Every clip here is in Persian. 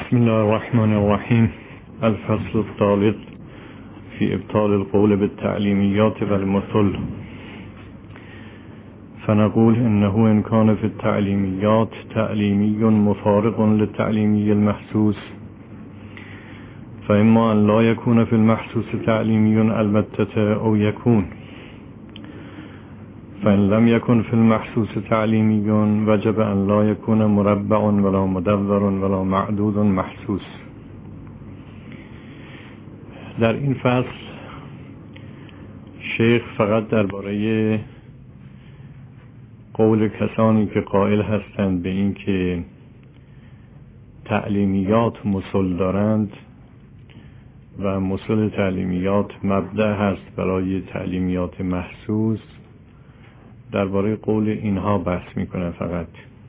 بسم الله الرحمن الرحیم. الفصل الثالث في ابطال القول بالتعليميات والمثل. فنقول إنه إن كان في التعليميات تعليمي مفارق للتعليمي المحسوس فإما أن لا يكون في المحسوس تعليمي البتة أو يكون، فإن لم يكن في المحسوس تعليمي وجب أن لا يكون مربع ولا مدور ولا معدود محسوس. در این فصل شیخ فقط درباره قول کسانی که قائل هستند به این که تعلیمیات مثل دارند و مثل تعلیمیات مبدأ هست برای تعلیمیات محسوس، درباره قول اینها بحث میکنه. فقط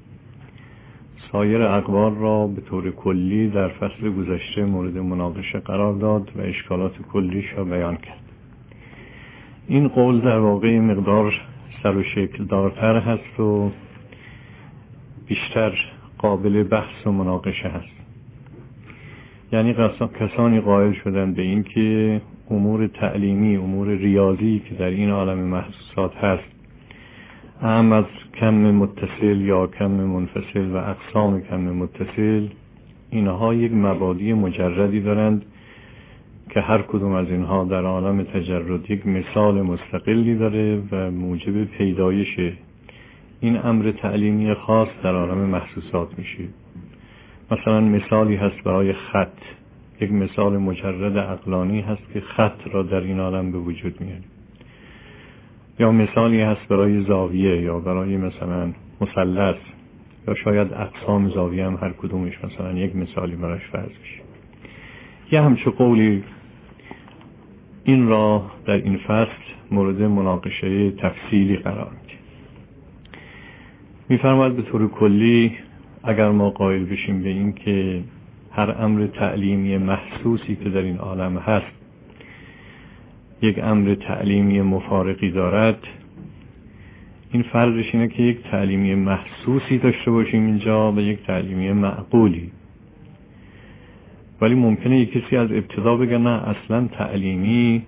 سایر اقوال را به طور کلی در فصل گذشته مورد مناقشه قرار داد و اشکالات کلیش را بیان کرد. این قول در واقع مقدار سر و شکل دارتر هست و بیشتر قابل بحث و مناقشه هست. یعنی کسانی قائل شدن به این که امور تعلیمی، امور ریاضی که در این عالم محسوسات هست، اهم از کم متصل یا کم منفصل و اقسام کم متصل، اینها یک مبادی مجردی دارند که هر کدوم از اینها در عالم تجرد یک مثال مستقلی داره و موجب پیدایش این امر تعلیمی خاص در عالم محسوسات میشه. مثلا مثالی هست برای خط، یک مثال مجرد عقلانی هست که خط را در این عالم به وجود میاره. یا مثالی هست برای زاویه یا برای مثلا مثلث یا شاید اقسام زاویه هم هر کدومش مثلا یک مثالی براش فرض بشه. یه همچه قولی این را در این فصل مورد مناقشه تفصیلی قرار میده. میفرماید به طور کلی اگر ما قائل بشیم به این که هر امر تعلیمی محسوسی که در این عالم هست یک امر تعلیمی مفارقی دارد، این فرقش اینه که یک تعلیمی محسوسی داشته باشیم اینجا و یک تعلیمی معقولی. ولی ممکنه یک کسی از ابتدا بگه نه، اصلا تعلیمی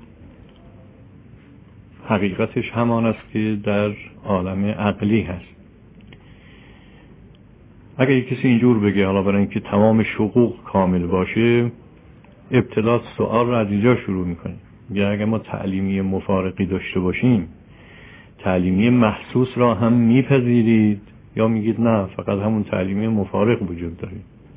حقیقتش همان است که در عالم عقلی هست. اگر یک کسی اینجور بگه، حالا برای اینکه تمام شقوق کامل باشه، ابتدا سوال را از اینجا شروع میکنه. یا اگر ما تعلیمی مفارقی داشته باشیم، تعلیمی محسوس را هم میپذیرید یا میگید نه فقط همون تعلیمی مفارق وجود داره؟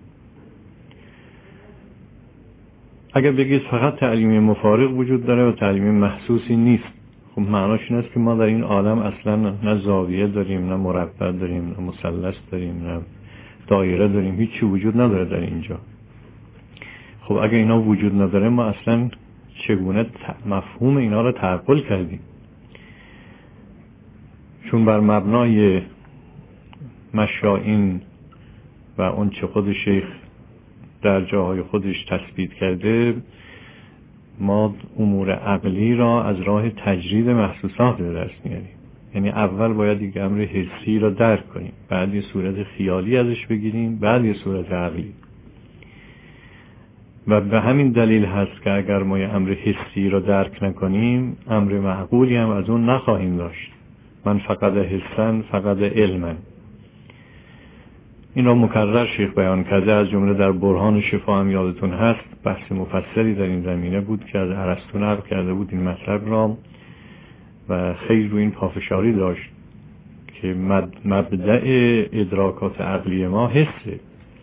اگر بگید فقط تعلیمی مفارق وجود داره و تعلیمی محسوسی نیست، خب معناش این است که ما در این عالم اصلا نه زاویه داریم، نه مربع داریم، نه مثلث داریم، نه دایره داریم، هیچی وجود نداره در اینجا. خب اگر اینا وجود نداره، ما اصلا چگونه مفهوم اینا را تعقل کردیم؟ چون بر مبنای مشائین و اون چه خود شیخ در جاهای خودش تثبیت کرده، ما امور عقلی را از راه تجرید محسوسات به دست میاریم. یعنی اول باید یک امر حسی را درک کنیم، بعد یه صورت خیالی ازش بگیریم، بعد یه صورت عقلی. و به همین دلیل هست که اگر ما یه امر حسی را درک نکنیم، امر معقولی هم از اون نخواهیم داشت. من فقط حسن فقط علمن. این را مکرر شیخ بیان کرده، از جمله در برهان شفا هم یادتون هست بحث مفصلی در این زمینه بود که از ارسطو نقل کرده بود این مطلب را و خیلی رو این پافشاری داشت که مبدأ ادراکات عقلی ما حسه.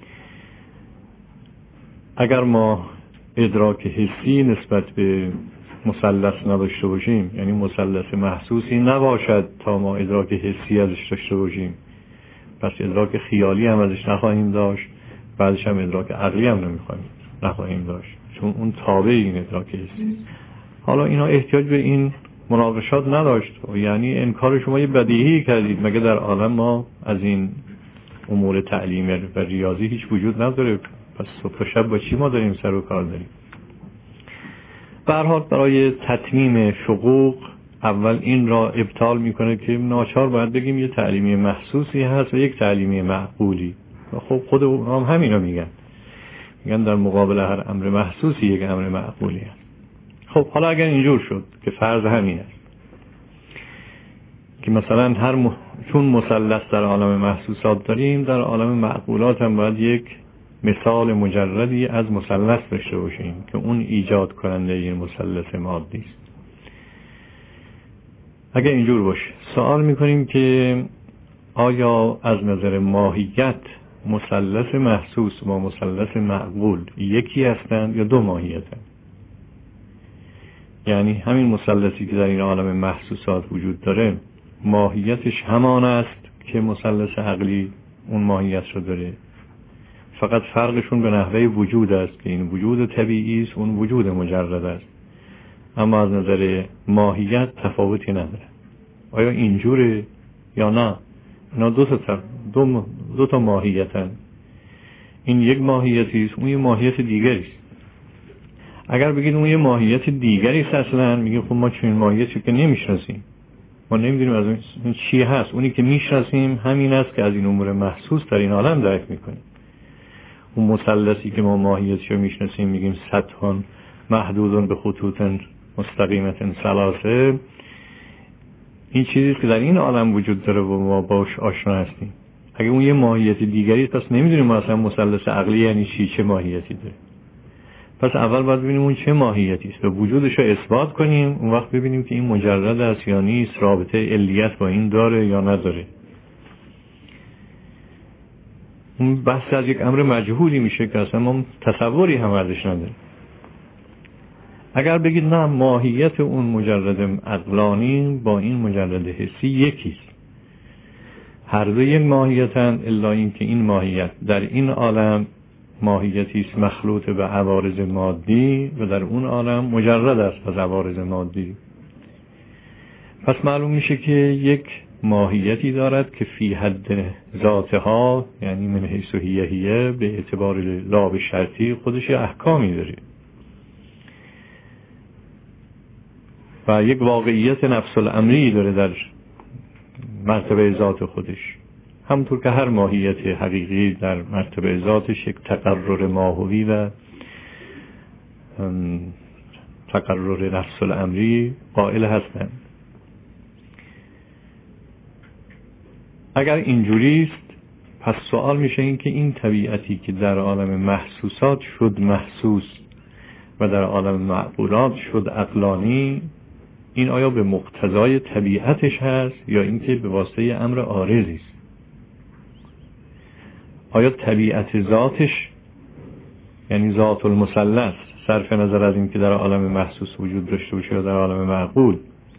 اگر ما ادراک حسی نسبت به مثلث نداشته باشیم، یعنی مثلث محسوسی نباشد تا ما ادراک حسی ازش داشته باشیم، پس ادراک خیالی هم ازش نخواهیم داشت، بعدش هم ادراک عقلی هم نخواهیم داشت، چون اون تابع این ادراک حسی. حالا اینا احتیاج به این مناقشات نداشت. یعنی انکار شما یه بدیهی کردید، مگه در عالم ما از این امور تعلیمی و ریاضی هیچ وجود نداره؟ پس صبح و شب با چی ما داریم سر و کار داریم؟ به هر حال برای تتمیم شقوق اول این را ابطال میکنه که ناچار باید بگیم یه تعلیمی محسوسی هست و یک تعلیمی معقولی. خب خود هم همینا میگن. میگن در مقابل هر امر محسوسی یک امر معقولی هست. خب حالا اگر اینجور شد که فرض همین است که مثلا چون مثلث در عالم محسوسات داریم، در عالم معقولات هم باید یک مثال مجردی از مثلث داشته باشیم که اون ایجاد کننده این مثلث مادی است. اگر اینجور باشه سوال میکنیم که آیا از نظر ماهیت مثلث محسوس با مثلث معقول یکی هستند یا دو ماهیتند؟ یعنی همین مثلثی که در این عالم محسوسات وجود داره ماهیتش همان است که مثلث عقلی اون ماهیت رو داره، فقط فرقشون به نحوه وجود است که این وجود طبیعی است، اون وجود مجرد است، اما از نظر ماهیت تفاوتی نداره. آیا اینجوره یا نه؟ اینا دو تا ماهیتن. این یک ماهیتی است، اون یه ماهیت دیگری است. اگر بگید اون یه ماهیت دیگری است اصلا، میگه خب ما چنین ماهیتی که نمیشناسیم، ما نمیدونیم از اون چی هست. اونی که میشناسیم همین است که از این امور محسوس در این عالم درک میکنیم. اون مثلثی که ما ماهیتشو میشناسیم میگیم سطح محدود به خطوط مستقیمت ثلاثه، این چیزی که در این عالم وجود داره و ما باش آشنا هستیم. اگه اون یه ماهیت دیگری است پس نمیدونیم ما اصلا مثلث عقلی یعنی چی، چه ماهیتی داره. پس اول باید ببینیم اون چه ماهیتی است و وجودش رو اثبات کنیم، اون وقت ببینیم که این مجرد است یا نیست، رابطه علیت با این داره یا نداره. اون بحث از یک امر مجهولی میشه که اصلا ما تصوری هم ازش نداریم. اگر بگید نه ماهیت اون مجرد عقلانی با این مجرد حسی یکیست، هر دو یک ماهیتند، الا این که این ماهیت در این عالم ماهیتی است مخلوط به عوارض مادی و در اون عالم مجرد است از عوارض مادی. پس معلوم میشه که یک ماهیتی دارد که فی حد ذاتها، یعنی من حیث هیه به اعتبار لاب شرطی خودش احکامی داره و یک واقعیت نفس الامری داره در مرتبه ذات خودش، همونطور که هر ماهیت حقیقی در مرتبه ذاتش یک تقرر ماهوی و تقرر نفس الامری قائل هستند. اگر اینجوری است پس سوال میشه این که این طبیعتی که در عالم محسوسات شد محسوس و در عالم معقولات شد عقلانی، این آیا به مقتضای طبیعتش هست یا اینکه به واسطه امر عارضی است؟ آیا طبیعت ذاتش یعنی ذات المثلث صرف نظر از اینکه در عالم محسوس وجود داشته باشه یا در عالم معقول،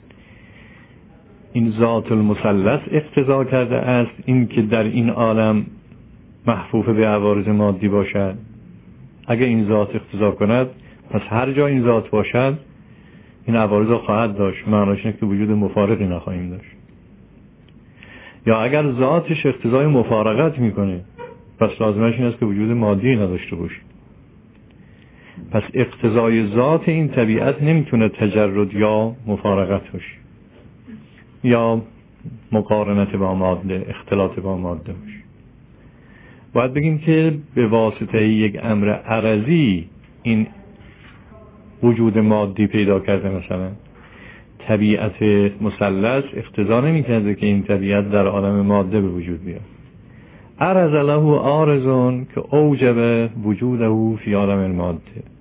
این ذات المثلث اقتضا کرده است این که در این عالم محفوف به عوارض مادی باشد؟ اگر این ذات اقتضا کند پس هر جا این ذات باشد این عوارض خواهد داشت، معناش اینه که وجود مفارقی نخواهیم داشت. یا اگر ذاتش اقتضای مفارقت میکنه پس لازمش این است که وجود مادی نداشته باشه. پس اقتضای ذات این طبیعت نمیتونه تجرد یا مفارقت باشه یا مقارنت با ماده، اختلاط با ماده باشه. باید بگیم که به واسطه یک امر عرضی این وجود مادی پیدا کرده. مثلا طبیعت مثلث اقتضا نمی کرده که این طبیعت در عالم ماده به وجود بیاد. عرض له عارضون که اوجب وجوده فی عالم الماده.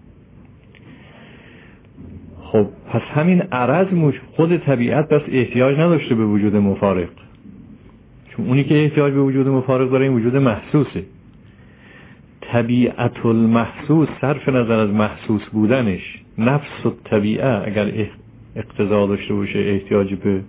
خب پس همین عرض خود طبیعت بس احتیاج نداشته به وجود مفارق، چون اونی که احتیاج به وجود مفارق داره این وجود محسوسه. طبیعت المحسوس صرف نظر از محسوس بودنش، نفس الطبیعه اگر اقتضا داشته باشه احتیاج به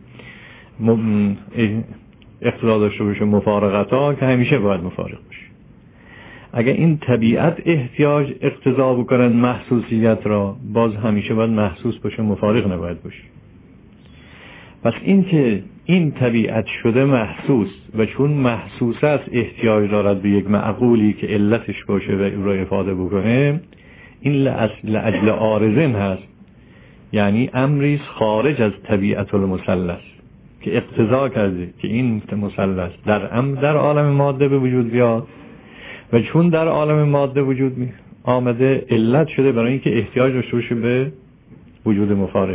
اقتضا داشته باشه مفارقت ها که همیشه باید مفارق باشه. اگر این طبیعت احتیاج اقتضا بکنه محسوسیت را، باز همیشه باید محسوس باشه، مفارق نباید باشه. پس این که این طبیعت شده محسوس و چون محسوس است احتیاج دارد به یک معقولی که علتش باشه و او را افاده بکنه، این لأجل عارضن هست، یعنی امری خارج از طبیعت المثلث که اقتضا کرده که این مثلث در عالم ماده به وجود بیاد و چون در عالم ماده وجود آمده علت شده برای اینکه احتیاج داشته باشه به وجود مفارق.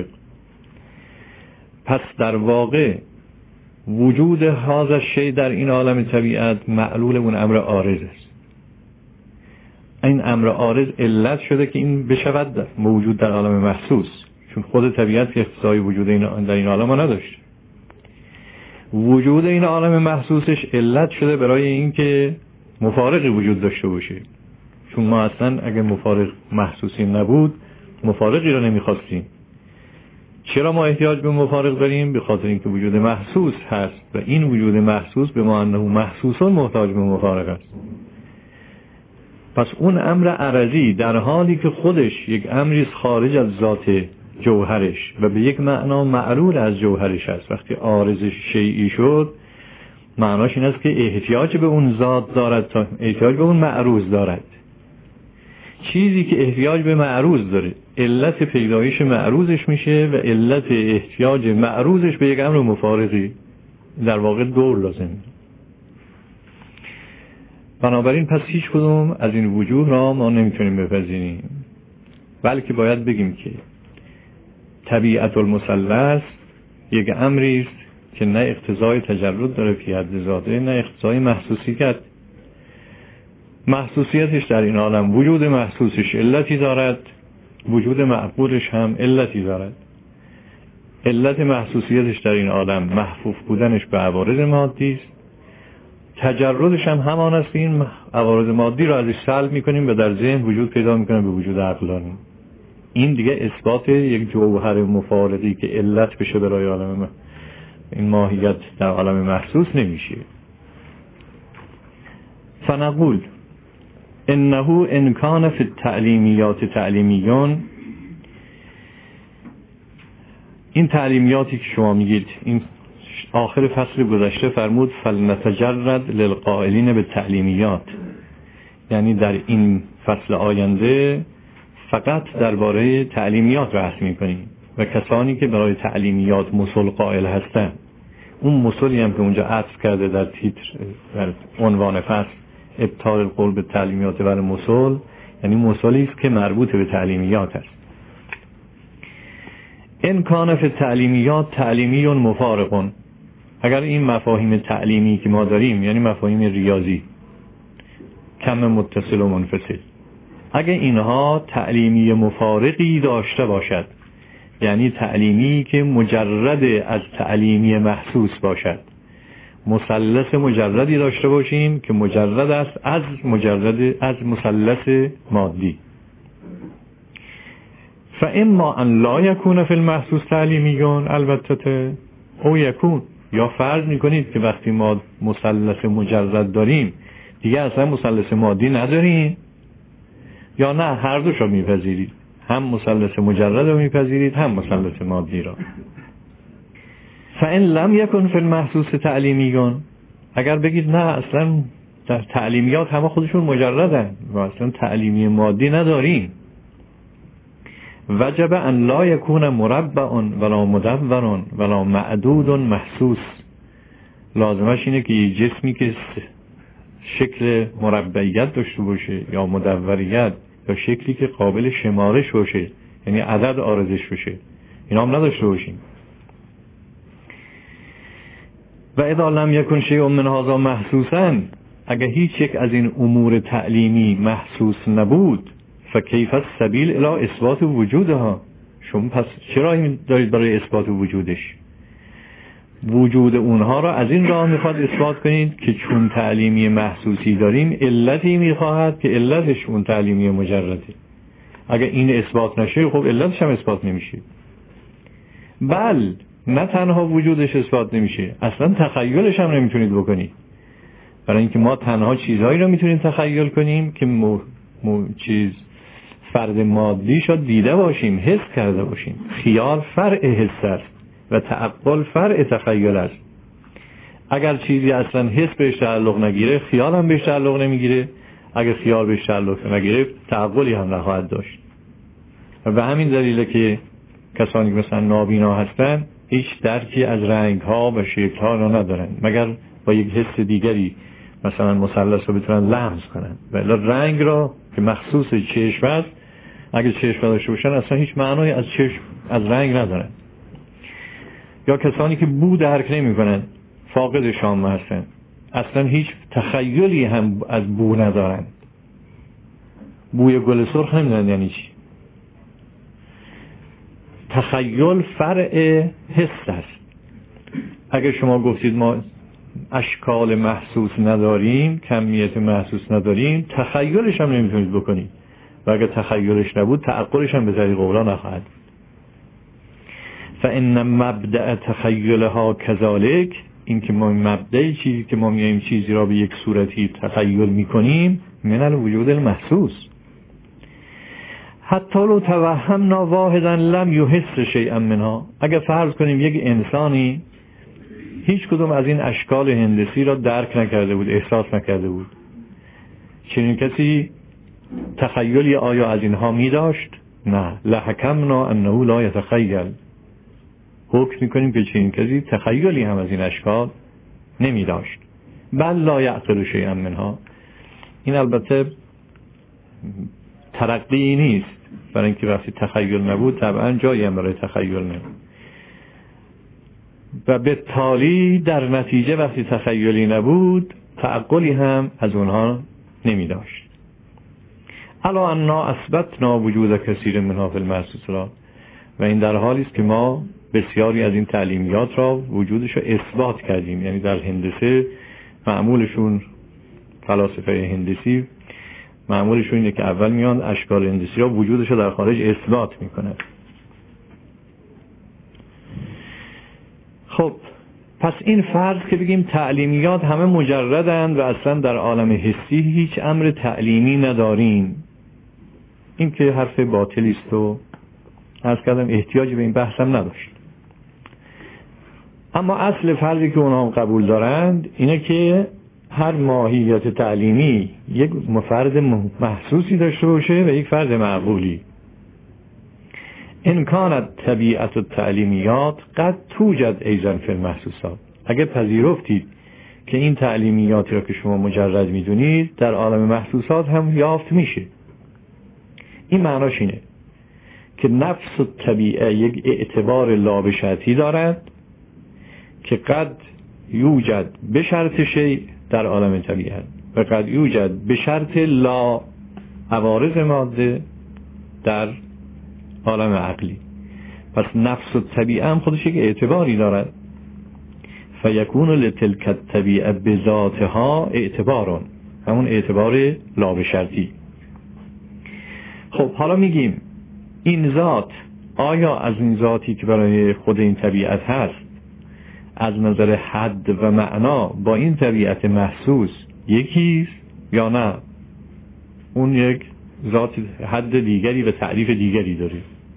پس در واقع وجود هذا شی در این عالم طبیعت معلول اون امر عارض است. این امر عارض علت شده که این بشود موجود در عالم محسوس، چون خود طبیعت که اقتضای وجود این در این عالم نداشت. وجود این عالم محسوسش علت شده برای اینکه مفارقی وجود داشته باشه، چون ما اصلا اگه مفارق محسوسی نبود مفارقی رو نمیخواستیم. چرا ما احتیاج به مفارق داریم؟ به خاطر اینکه وجود محسوس هست و این وجود محسوس به ما انه محسوسون محتاج به مفارق است. پس اون امر عرضی در حالی که خودش یک امری خارج از ذات جوهرش و به یک معنا معلول از جوهرش است، وقتی عارضش شیئی شد معناش این است که احتیاج به اون ذات دارد تا احتیاج به اون معروض دارد. چیزی که احتیاج به معروض داره علت پیدایش معروضش میشه و علت احتیاج معروضش به یک امر مفارقی، در واقع دور لازم. بنابراین پس هیچ کدوم از این وجوه را ما نمیتونیم بپذیریم، بلکه باید بگیم که طبیعت المثلث یک امری است که نه اقتضای تجرد داره فی حد ذاته، نه اقتضای محسوسیت. محسوسیتش در این عالم وجود محسوسش علتی دارد، وجود معقولش هم علتی دارد. علت محسوسیتش در این عالم محفوف بودنش به عوارض مادی است. تجردش هم همان است که این عوارض مادی را ازش سلب میکنیم و در ذهن وجود پیدا میکنیم به وجود عقلانی. این دیگه اثبات یک جوهر مفارقی که علت بشه برای عالم این ماهیت در عالم محسوس نمیشه. فنقول انه ان کان فی التعلیمیات تعلیمیون، این تعلیمیاتی که شما میگید، این آخر فصل گذشته فرمود فلنتجرد للقائلین به تعلیمیات، یعنی در این فصل آینده فقط درباره تعلیمیات بحث میکنیم و کسانی که برای تعلیمیات مثل قائل هستن. اون مثلی هم که اونجا عطف کرده در تیتر در عنوان فصل ابطال القول به تعلیمیات و مثل، یعنی مثلی است که مربوط به تعلیمیات است. ان کان فی تعلیمیات تعلیمی مفارقون، اگر این مفاهیم تعلیمی که ما داریم یعنی مفاهیم ریاضی کم متصل و منفصل، اگر اینها تعلیمی مفارقی داشته باشد، یعنی تعلیمی که مجرد از تعلیمی محسوس باشد، مثلث مجردی داشته باشیم که مجرد است از مثلث مادی، فاما ان لا یکون فی المحسوس تعلیمیون البته او یکون، یا فرض میکنید که وقتی ما مثلث مجرد داریم دیگه اصلا مثلث مادی نداریم، یا نه هر دوش رو میپذیرید، هم مثلث مجرد رو میپذیرید هم مثلث مادی را. فان لم یکن فی المحسوس تعلیمیون، اگر بگید نه اصلا در تعلیمیات همه خودشون مجردن و اصلا تعلیمی مادی نداریم، وجب ان لا یکون مربع ولا مدور ولا معدود محسوس، لازمش اینه که یه جسمی که شکل مربعیت داشته باشه یا مدوریت یا شکلی که قابل شمارش باشه، یعنی عدد عارضش باشه، اینا هم نداشته باشیم. و اذا لم یکن شیء من هذا محسوسا، اگر هیچ یک از این امور تعلیمی محسوس نبود، فکیف السبیل الی اثبات وجودها، شما پس چرا این دارید برای اثبات وجودش؟ وجود اونها را از این راه میخواد اثبات کنید که چون تعلیمی محسوسی داریم علتی میخواهد که علتش اون تعلیمی مجرده. اگر این اثبات نشه خب علتش هم اثبات نمیشه. بل نه تنها وجودش اثبات نمیشه، اصلا تخیلش هم نمیتونید بکنید، برای اینکه ما تنها چیزهایی را میتونیم تخیل کنیم که چیز فرد مادی شد دیده باشیم، حس کرده باشیم. خیال فرع حس است و تعقل فرع تخیل است. اگر چیزی اصلا حس بهش تعلق نگیره خیال هم بهش تعلق نمیگیره، اگر خیال بهش تعلق نگیره تعقلی هم نخواهد داشت. و به همین دلیله که کسانی که مثلا نابینا هستن هیچ درکی از رنگ ها و شکل ها را ندارن، مگر با یک حس دیگری مثلا مثلث رو بتونن لمس کنن، ولی رنگ را که مخصوص چشم است، اگه چشم داشته باشن اصلا هیچ معنایی از چشم از رنگ ندارن. یا کسانی که بو درک نمی کنن، فاقد شام هستن، اصلا هیچ تخیلی هم از بو ندارن. بوی گل سرخ نمیدونن یعنی چی. تخیل فرع حس است. اگه شما گفتید ما اشکال محسوس نداریم، کمیت محسوس نداریم، تخیلش هم نمیتونید بکنید، و اگه تخیلش نبود تعقلش هم به طریق اولا نخواهد. فإن مبدأ تخیلها کذالک، این که ما مبدأ چیزی که ما میایم چیزی را به یک صورتی تخیل میکنیم، من الوجود المحسوس. حتی لو توهمنا واحدا لم یحس شیئا منها، اگر فرض کنیم یک انسانی هیچ کدوم از این اشکال هندسی را درک نکرده بود، احساس نکرده بود، چنین کسی تخیلی آیا از اینها می داشت؟ نه. لحکمنا انه لا یتخیل، حکم میکنیم که چنین کسی تخیلی هم از این اشکال نمی داشت. بل لا یعقل شیئا منها. این البته ترقی نیست، برای اینکه وقتی تخیل نبود طبعا جایی هم برای تخیل نبود، و به تالی در نتیجه وقتی تخیلی نبود تعقلی هم از اونها نمی داشت. الا انا اثبتنا وجود کثیر منها فی المحسوسات، و این در حالی است که ما بسیاری از این تعلیمیات را وجودش را اثبات کردیم. یعنی در هندسه معمولشون، فلاسفه هندسی معمولشون اینه که اول میان اشکال هندسی را وجودش را در خارج اثبات میکنه. خب پس این فرض که بگیم تعلیمیات همه مجردند و اصلا در عالم حسی هیچ امر تعلیمی نداریم، این که حرف باطلی است و عرض کردم احتیاجی به این بحثم نداشت. اما اصل فرضی که اونها قبول دارند اینه که هر ماهیت تعلیمی یک فرد محسوسی داشته باشه و یک فرد معقولی. امکانت طبیعت و تعلیمیات قد توجد ایضا فی المحسوسات، اگر پذیرفتید که این تعلیمیاتی را که شما مجرد میدونید در عالم محسوسات هم یافت میشه. این معناش اینه که نفس و طبیعه یک اعتبار لابشرطی دارد که قد یوجد به شرط شیء در عالم طبیعت و قد یوجد به شرط لا عوارض ماده در عالم عقلی. پس نفس و طبیعه هم خودش یک اعتباری دارد. فیکون لتلک الطبیعه بذاتها اعتبارون، همون اعتبار لابشرطی. خب حالا میگیم این ذات، آیا از این ذاتی که برای خود این طبیعت هست از نظر حد و معنا با این طبیعت محسوس یکیست یا نه؟ اون یک ذات حد دیگری و تعریف دیگری داره.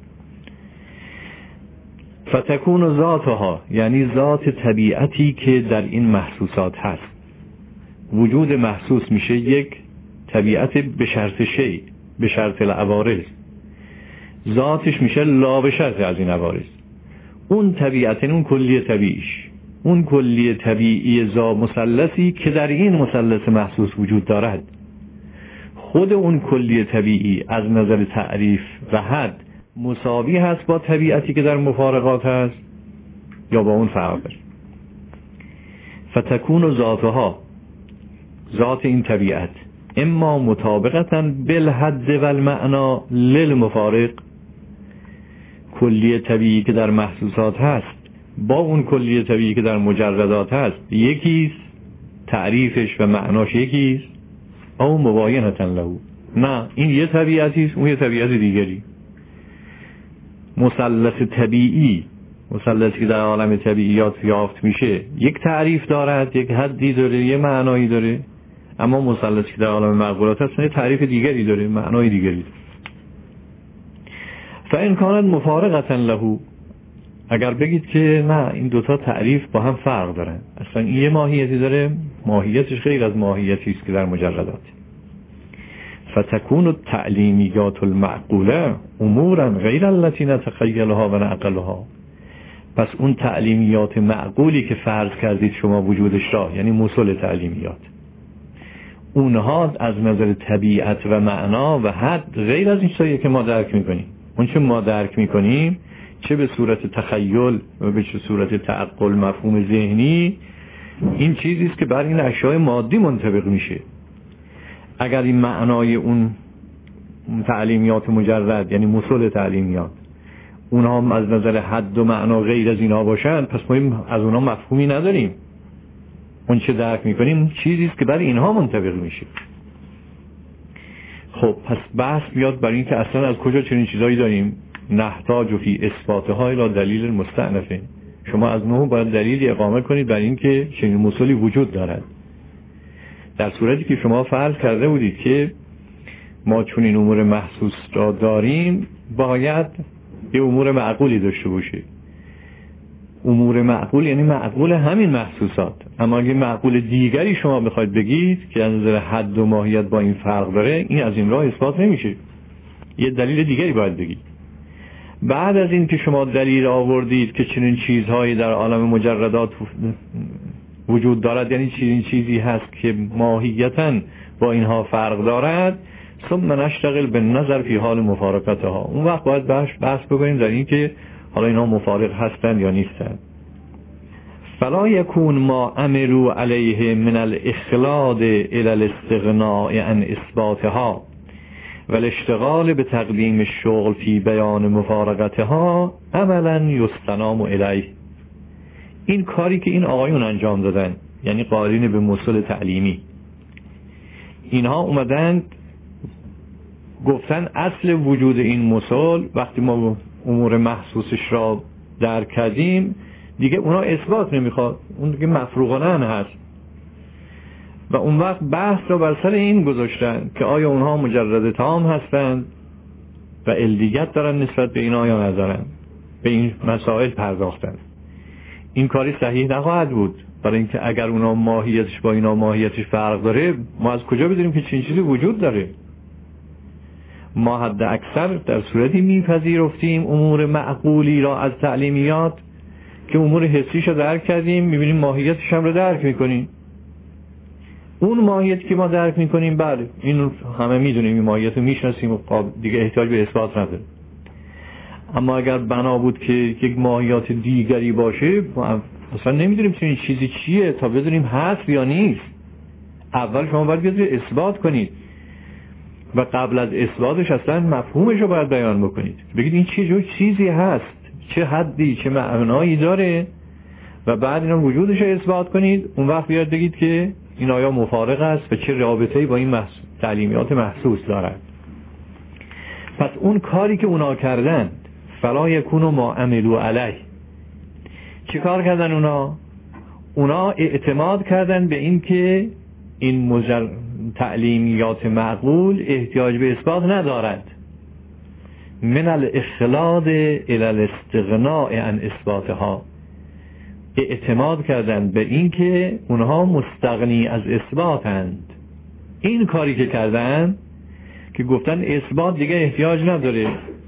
فتکون ذاتها، یعنی ذات طبیعتی که در این محسوسات هست، وجود محسوس میشه یک طبیعت به شرط شیء، به شرط العوارض، ذاتش میشه لا به شرط از این عوارض. اون طبیعت، اون کلی طبیعیش، اون کلی طبیعی ذا مثلثی که در این مثلث محسوس وجود دارد، خود اون کلی طبیعی از نظر تعریف و حد مساوی هست با طبیعتی که در مفارقات هست یا با اون فرق داره. فتکون ذاتها، ذات این طبیعت، اما مطابقتا بالحد و المعنا للمفارق، کلی طبیعی که در محسوسات هست با اون کلی طبیعی که در مجردات هست یکیست، تعریفش و معناش یکیست، او مباینتا له، نه این یه طبیعتی است اون یه طبیعت دیگری. مثلث طبیعی، مثلثی که در عالم طبیعیات یافت میشه، یک تعریف دارد، یک حدی داره، یه معنایی داره، اما مثلثی که در عالم معقولات هست یه تعریف دیگری داره، معنای دیگری داره. فإن کانت مفارقتا له، اگر بگید که نه این دوتا تعریف با هم فرق دارن، اصلا این یه ماهیتی داره، ماهیتش غیر از ماهیتی است که در مجردات، فتكون التعلیمیات المعقوله امورا غیر التي نتخیلها و نعقلها. پس اون تعلیمیات معقولی که فرض کردید شما وجودش را، یعنی مصول تعلیمیات، اونها از نظر طبیعت و معنا و حد غیر از این چیزایی که ما درک میکنیم. اون چه ما درک میکنیم چه به صورت تخیل و به چه صورت تعقل مفهوم ذهنی، این چیزی است که بر این اشیاء مادی منطبق میشه. اگر این معنای اون تعلیمیات مجرد، یعنی مصول تعلیمیات، اونها از نظر حد و معنا غیر از اینا باشن، پس ما از اونها مفهومی نداریم. اون چه درک میکنیم چیزی است که برای اینها منطبق میشه. خب پس بحث بیاد برای این که اصلا از کجا چنین چیزایی داریم. نحتاج فی اثباتها الی دلیل مستأنف. شما از نوع باید دلیلی اقامه کنید برای این که چنین مصولی وجود دارد. در صورتی که شما فرض کرده بودید که ما چون این امور محسوس را داریم باید یه امور معقولی داشته باشه. امور معقول یعنی معقول همین محسوسات. اما اگه معقول دیگری شما بخواید بگید که از نظر حد و ماهیت با این فرق داره، این از این راه اثبات نمیشه. یه دلیل دیگری باید بگید. بعد از این که شما دلیل آوردید که چنین چیزهایی در عالم مجردات وجود دارد، یعنی چنین چیزی هست که ماهیتاً با اینها فرق دارد، ثم نشتغل به نظر فی حال مفارقتها. اون وقت باید بحث بکنیم در این که حالا اینها مفارق هستند یا نیستند. فلا یکون ما عملوا علیه من الاخلاد الی الاستغناء عن اثباتها و الاشتغال به تقدیم الشغل فی بیان مفارقتها عملا یستنام الیه. این کاری که این آقایون انجام دادن، یعنی قائلین به مصول تعلیمی، اینها اومدن گفتن اصل وجود این مصول وقتی ما امور محسوسش را درک کردیم دیگه اونا اثبات نمیخواد، اون دیگه مفروغانه هست. و اون وقت بحث را بر سر این گذاشتن که آیا اونها مجرد تام هستند و الدیت دارن نسبت به اینا یا ندارن. به این مسائل پرداختن. این کاری صحیح نخواهد بود، برای اینکه اگر اونا ماهیتش با اینا ماهیتش فرق داره، ما از کجا بدونیم که چنین چیزی وجود داره؟ ما حد اکثر در صورتی میپذیرفتیم امور معقولی را از تعلیمیات که امور حسیش رو درک کردیم، میبینیم ماهیتش هم رو درک میکنیم. اون ماهیت که ما درک میکنیم، بله این همه میدونیم، این ماهیت رو میشناسیم و دیگه احتیاج به اثبات نداره. اما اگر بنا بود که یک ماهیت دیگری باشه، ما اصلا نمیدونیم چنین چیزی چیه تا بدونیم هست یا نیست. اول شما باید اثبات کنید و قبل از اثباتش اصلا مفهومش رو باید بیان بکنید، بگید این چه چیزی هست، چه حدی، چه معنایی داره، و بعد اینا وجودش رو اثبات کنید. اون وقت بیاد بگید که این آیا مفارق است و چه رابطه‌ای با این تعلیمیات محسوس دارد. پس اون کاری که اونا کردن، فلا یکون ما عملوا علیه، چه کار کردن اونا اعتماد کردن به این که این تعلیمیات معقول احتیاج به اثبات ندارد. من الاخلاد الی الاستغناء عن اثباتها، اعتماد کردن به این که اونها مستغنی از اثباتند. این کاری که کردن که گفتن اثبات دیگه احتیاج نداره،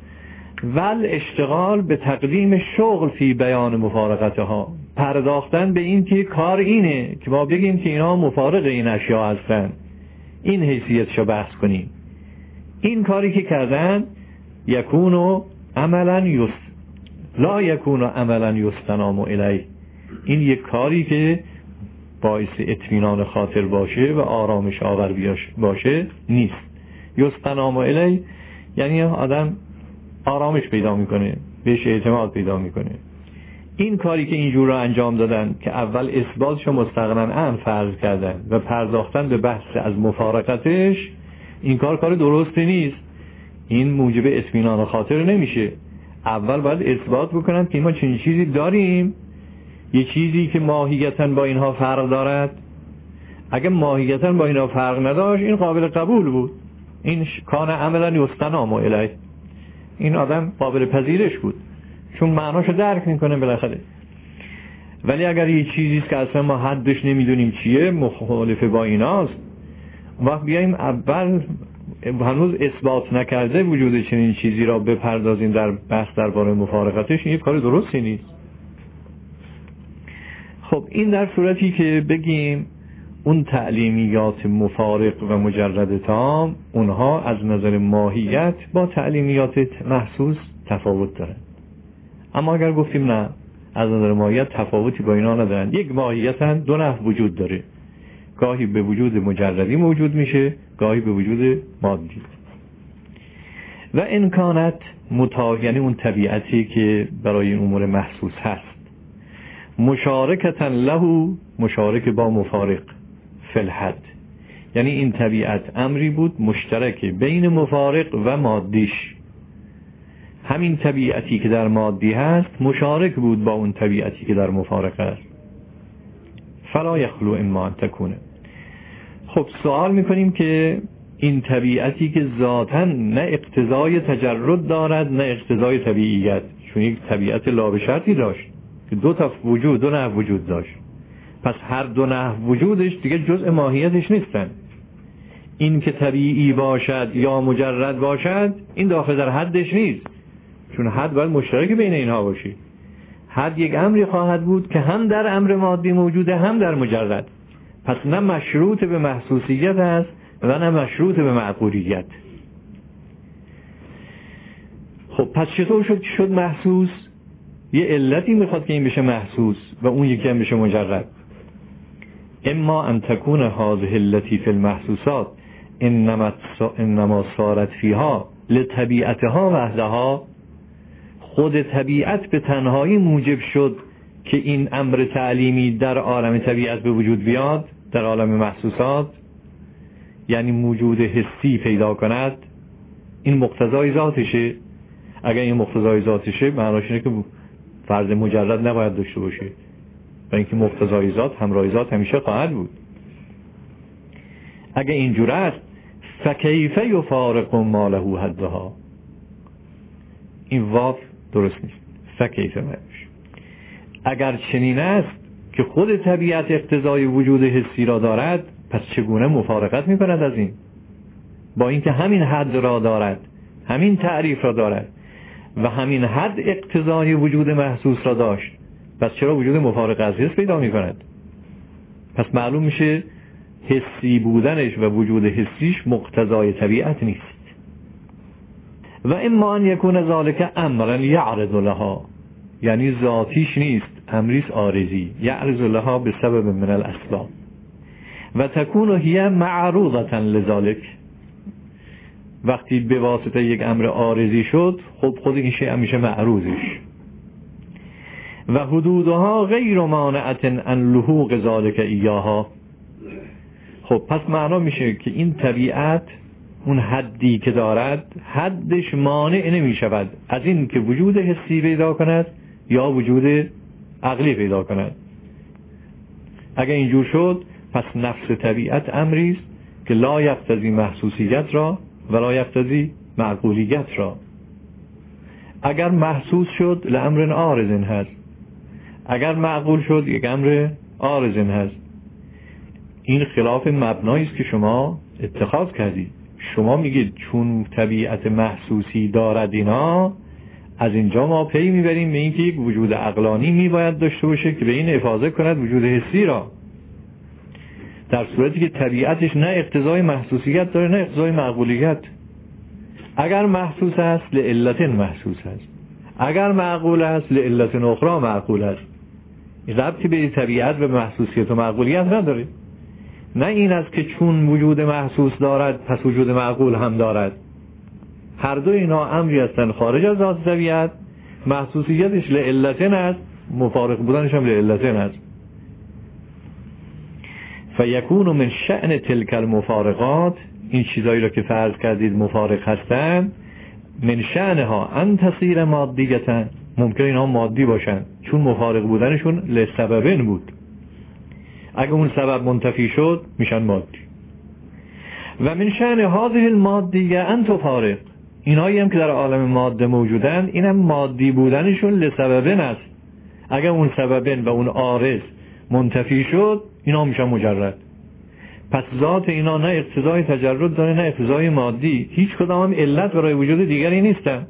ول اشتغال به تقدیم شغل فی بیان مفارقتها، پرداختن به این که کار اینه که ما بگیم که اینا مفارق این اشیاء هستن، این حیثیتشو بحث کنیم. این کاری که کردن یکونو عملا لا یکونو عملا یستنام الیه، این یک کاری که باعث اطمینان خاطر باشه و آرامش آور باشه نیست. یستنام الیه یعنی آدم آرامش پیدا میکنه، بهش اعتماد پیدا میکنه. این کاری که اینجور رو انجام دادن که اول اثباتش مستقلاً عن فرض کردن و پرداختن به بحث از مفارقتش، این کار درستی نیست. این موجب اطمینان خاطر نمیشه. اول باید اثبات بکنن که ما چنین چیزی داریم، یه چیزی که ماهیتاً با اینها فرق دارد. اگه ماهیتاً با اینها فرق نداشت، این قابل قبول بود، این کان عملا یستنام الیه، این آدم قابل پذیرش بود چون معناشو درک میکنه بالاخره. ولی اگر یه چیزیست که اصلا ما حدش نمیدونیم چیه، مخالف با ایناست، وقت بیاییم اول هنوز اثبات نکرده وجود چنین چیزی را بپردازیم در بحث درباره مفارقتش، این یه کار درستی نیست. خب این در صورتی که بگیم اون تعلیمیات مفارق و مجرد تام اونها از نظر ماهیت با تعلیمیات محسوس تفاوت دارن. اما اگر گفتیم نه، از نظر ماهیت تفاوتی با اینا ندارن، یک ماهیتن، دو نحو وجود داره، گاهی به وجود مجردی موجود میشه، گاهی به وجود مادی. و امکانت یعنی اون طبیعتی که برای امور محسوس هست، مشارکتن له، مشارک با مفارق فی الحد، یعنی این طبیعت امری بود مشترک بین مفارق و مادیش. همین طبیعتی که در مادی هست مشارک بود با اون طبیعتی که در مفارق است. فلا یخلو اما ان تکونه. خب سوال میکنیم که این طبیعتی که ذاتاً نه اقتضای تجرد دارد نه اقتضای طبیعیت، چون یک طبیعت لا به شرطی داشت که دو تا وجود، دو نحو وجود داشت، پس هر دو نحو وجودش دیگه جزء ماهیتش نیستن. این که طبیعی باشد یا مجرد باشد این داخل در حدش نیست، چون حد باید مشترک بین اینها باشی. حد یک امری خواهد بود که هم در امر مادی موجوده هم در مجرد، پس نه مشروط به محسوسیت است و نه مشروط به معقولیت. خب پس چطور شد محسوس؟ یه علتی میخواد که این بشه محسوس و اون یکی هم بشه مجرد. اما ان تکون هذه التي فی المحسوسات انما صارت فیها لطبیعتها وحدها، خود طبیعت به تنهایی موجب شد که این امر تعلیمی در عالم طبیعت به وجود بیاد، در عالم محسوسات، یعنی موجود حسی پیدا کند. این مقتضای ذاتشه. اگر این مقتضای ذاتشه معناش اینه که فرض مجرد نباید داشته باشه، و اینکه مقتضای ذات همراه ذات همیشه خواهد بود. اگر اینجور است فکیف یفارق ما له حدها، این واو درست نیست، فکیف معنیش. اگر چنین است که خود طبیعت اقتضای وجود حسی را دارد، پس چگونه مفارقت میکند از این؟ با اینکه همین حد را دارد، همین تعریف را دارد و همین حد اقتضای وجود محسوس را داشت، پس چرا وجود مفارق از حس پیدا میکند؟ پس معلوم میشه حسی بودنش و وجود حسیش مقتضای طبیعت نیست. و اما ان یکون ذالک امرا یعرض لها، یعنی ذاتیش نیست، امریس عارضی، یعرض لها به سبب من الاسباب و تکون هی معروضه لذالک. وقتی به واسطه یک امر عارضی شد، خب خود این شیء میشه معروضش. و حدودها غیر مانعه عن لحوق ذالک ایاها. خب پس معنا میشه که این طبیعت اون حدی که دارد، حدش مانع نمی شود از این که وجود حسی پیدا کند یا وجود عقلی پیدا کند. اگر اینجور شد پس نفس طبیعت امریست که لا یقتضی محسوسیت را و لا یقتضی معقولیت را. اگر محسوس شد لامر عارض هست، اگر معقول شد یک امر عارض هست. این خلاف مبنایی است که شما اتخاذ کردید. شما میگید چون طبیعت محسوسی دارد اینا، از اینجا ما پی میبریم به اینکه یک وجود عقلانی میباید داشته باشه که به این افاضه کند وجود حسی را، در صورتی که طبیعتش نه اقتضای محسوسیت داره نه اقتضای معقولیت. اگر محسوس است لعلت محسوس است، اگر معقول است لعلت اخرى معقول است. ربطی به طبیعت و محسوسیت و معقولیت نداره. نه این است که چون وجود محسوس دارد پس وجود معقول هم دارد. هر دو اینا امری هستند خارج از ذات طبیعت. محسوسیتش لعلتن است، مفارق بودنش هم لعلتن است. فیکون من شأن تلک المفارقات، این چیزایی را که فرض کردید مفارق هستند، من شأنها ان تصیر مادیتا، ممکن اینها مادی باشند چون مفارق بودنشون لسببین بود. اگه اون سبب منتفی شد میشن مادی. و من شأن هذه المادیه ان تفارق، اینایی هم که در عالم ماده موجودن اینم مادی بودنشون لسببین است. اگه اون سببین و اون عارض منتفی شد اینا میشن مجرد. پس ذات اینا نه اقتضای تجرد داره نه اقتضای مادی، هیچ کدام هم علت برای وجود دیگری نیستن.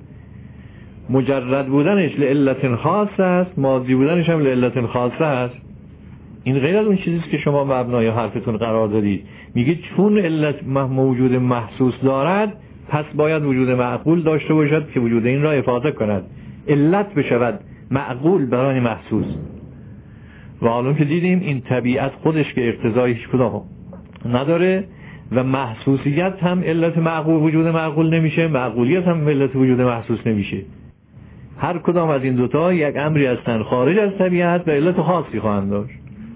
مجرد بودنش لعلت خاص است، مادی بودنش هم لعلت خاصه است. این غیر از اون چیزیست که شما مبنای حرفتون قرار دادید. میگید چون علت موجود محسوس دارد پس باید وجود معقول داشته باشد که وجود این را افاضه کند، علت بشود معقول برای محسوس. و حالا که دیدیم این طبیعت خودش که اقتضای هیچ کدام نداره و محسوسیت هم علت معقول وجود معقول نمیشه، معقولیت هم علت وجود محسوس نمیشه. هر کدام از این دوتا یک امری هستند خارج از طبیعت و علت خاصی خواهند داشت.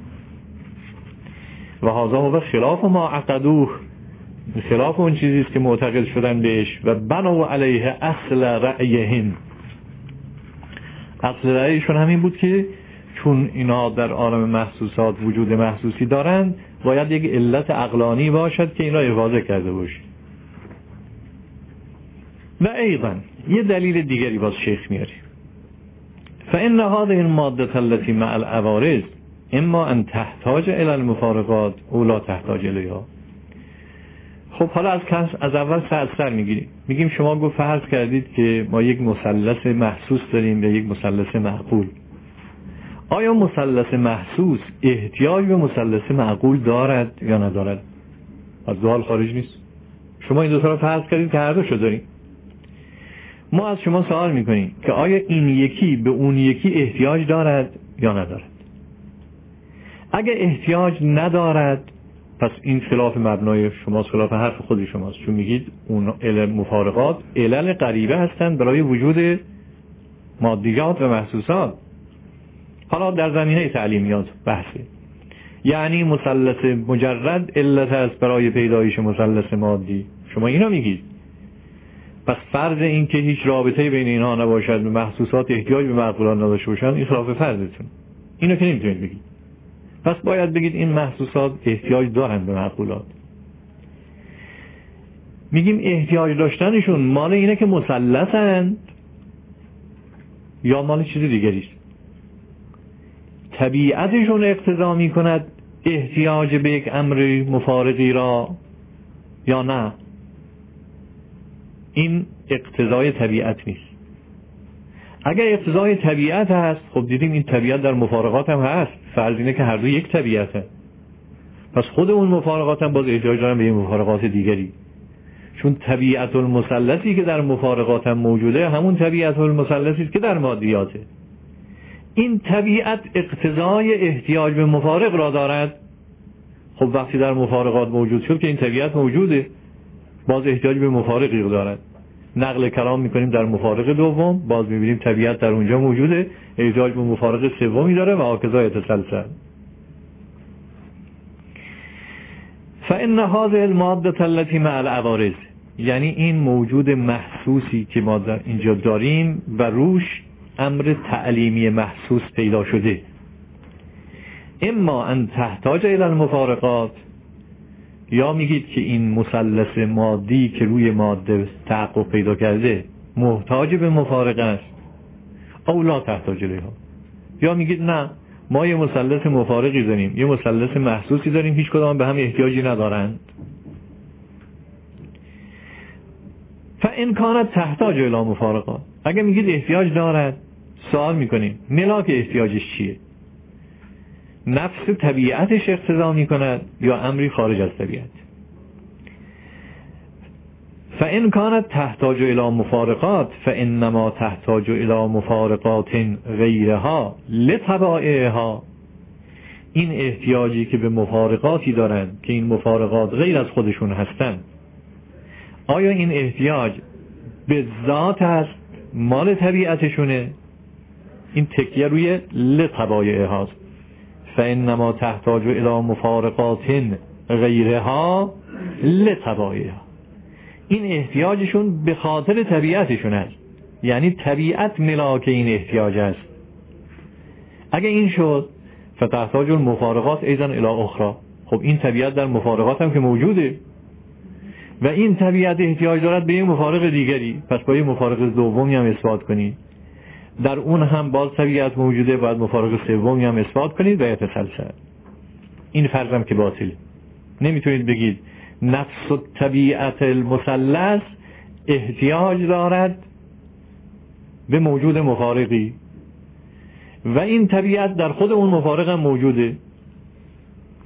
و هذا هو خلاف ما عقدوه، خلاف اون چیزیست که معتقد شدن بهش و بنوا علیه اصل رأیهم. اصل رأیشون همین بود که چون اینا در عالم محسوسات وجود محسوسی دارند باید یک علت عقلانی باشد که این را افاضه کرده باشه. و ایضا یه دلیل دیگری باز شیخ میاره، فإن هذه المادة التي مع العوارض اما ان تحتاج الى المفارقات او لا تحتاج الیها. خب حالا از اول سر میگیریم، میگیم شما گفت فرض کردید که ما یک مثلث محسوس داریم و یک مثلث معقول. آیا مثلث محسوس احتیاج به مثلث معقول دارد یا ندارد؟ از دو حال خارج نیست. شما این دو تا رو فرض کردید که هر دوشو داریم. ما از شما سوال میکنیم که آیا این یکی به اون یکی احتیاج دارد یا ندارد؟ اگه احتیاج ندارد پس این خلاف مبنای شماست، خلاف حرف خود شماست، چون میگید اون مفارقات علل غریبه هستند برای وجود مادیات و محسوسات. حالا در زمینه تعلیمیات بحثه، یعنی مثلث مجرد علت است برای پیدایش مثلث مادی، شما اینا میگید. پس فرض این که هیچ رابطه بین اینها نباشد و محسوسات احتیاج به معقولات نداشته باشند این خلاف فرضتون، اینو که نمیتونید بگید. پس باید بگید این محسوسات احتیاج دارند به معقولات. میگیم احتیاج داشتنشون مال اینه که مثلثند یا مال چیز دیگری است؟ طبیعتشون اقتضا میکند احتیاج به یک امر مفارقی را یا نه؟ این اقتضای طبیعت نیست. اگر اقتضای طبیعت هست خب دیدیم این طبیعت در مفارقات هم هست، فرض اینه که هر دو یک طبیعته، پس خود اون مفارقات هم باز احتیاج دارن به این مفارقات دیگری، چون طبیعت المثلثی که در مفارقات هم موجوده همون طبیعت المثلثی است که در مادیاته. این طبیعت اقتضای احتیاج به مفارق را دارد. خب وقتی در مفارقات موجود شد که این طبیعت موجوده، باز احتیاج به مفارقی دارد. نقل کلام میکنیم در مفارق دوم، باز میبینیم طبیعت در اونجا موجوده، احتیاج به مفارق سومی داره و هكذا يتسلسل. فإن هذه المادة التي مع العوارض، یعنی این موجود محسوسی که ما در اینجا داریم و روش امر تعلیمی محسوس پیدا شده، اما ان تحتاج الى المفارقات، یا میگید که این مثلث مادی که روی ماده تحقق پیدا کرده محتاج به مفارقه است، او لا تحتاج الیها، یا میگید نه ما یه مثلث مفارقی داریم یه مثلث محسوسی داریم هیچ کدام به هم احتیاجی ندارند. فان کانت تحتاج الی مفارقات، اگه میگید احتیاج دارد سوال میکنیم ملاک احتیاجش چیه؟ نفس طبیعتش اقتضا میکند یا امری خارج از طبیعت؟ فإن كانت تحتاج الى مفارقات فإنما تحتاج الى مفارقات غیرها لطبائعها، این احتیاجی که به مفارقاتی دارند که این مفارقات غیر از خودشون هستند، آیا این احتیاج به ذات است، مال طبیعتشونه؟ این تکیه روی لطبائعها. فإنما تحتاج الى مفارقات غیرها لطبائعها، این احتیاجشون به خاطر طبیعتشون است، یعنی طبیعت ملاک این احتیاج است. اگه این شد فتحتاج المفارقات ایضا الی اخرى، خب این طبیعت در مفارقات هم که موجوده و این طبیعت احتیاج دارد به یک مفارق دیگری، پس با یک مفارق دومی هم اثبات کنید، در اون هم باز طبیعت موجوده، باید مفارق سومی هم اثبات کنید و یتسلسل. این فرض هم که باطل، نمیتونید بگید نفس طبیعت المثلث احتیاج دارد به موجود مفارقی و این طبیعت در خود اون مفارق هم موجوده،